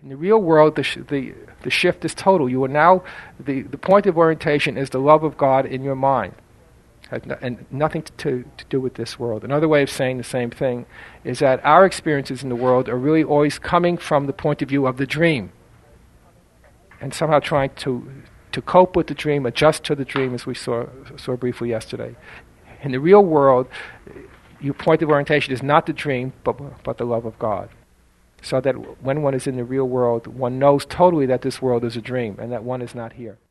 In the real world, the shift is total. You are now, the point of orientation is the love of God in your mind. And nothing to do with this world. Another way of saying the same thing is that our experiences in the world are really always coming from the point of view of the dream. And somehow trying to cope with the dream, adjust to the dream, as we saw briefly yesterday. In the real world, your point of orientation is not the dream, but the love of God. So that when one is in the real world, one knows totally that this world is a dream and that one is not here.